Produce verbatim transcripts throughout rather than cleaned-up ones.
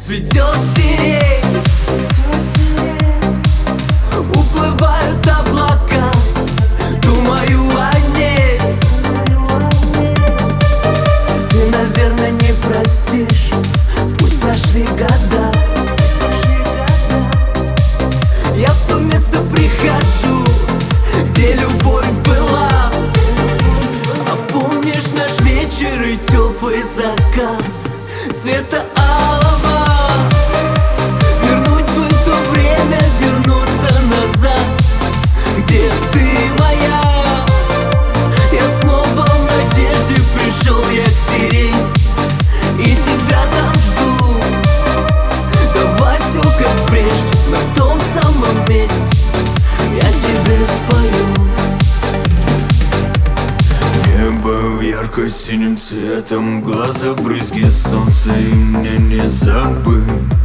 Цветет сирень, уплывают облака, думаю о ней. Ты, наверное, не простишь, пусть прошли года. Я в то место прихожу, где любовь была. А помнишь наш вечер и теплый закат цвета алого? Вернуть бы то время, вернуться назад, где ты моя. Я снова в надежде пришел я к сирени, и тебя там жду. Давай все как прежде, на том самом месте я тебе спою. Небо ярко-синим цветом, глаза брызги солнца, и мне не забыть.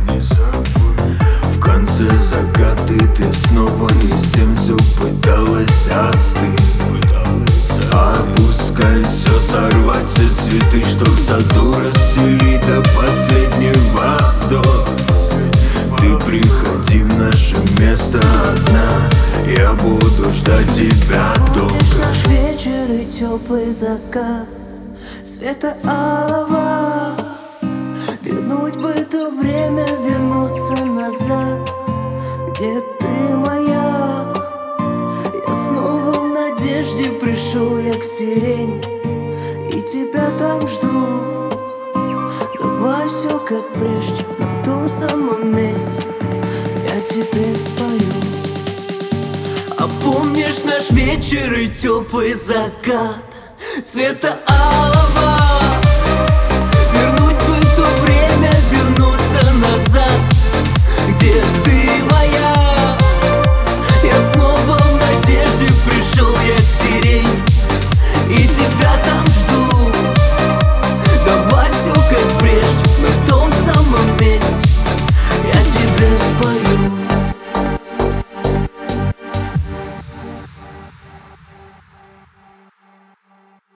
В конце заката ты снова не с тем все пыталась остыть. Опускай все, сорвать все цветы, что в саду расстелить до последнего вздоха. Ты приходи в наше место одна, я буду ждать тебя долго. Наш вечер и теплый закат цвета алого. Вернуть бы то время, вернуться назад, где ты моя. Я снова в надежде пришел я к сирени, и тебя там жду. Давай все как прежде, на том самом месте я тебе спою. А помнишь наш вечер и теплый закат цвета алого?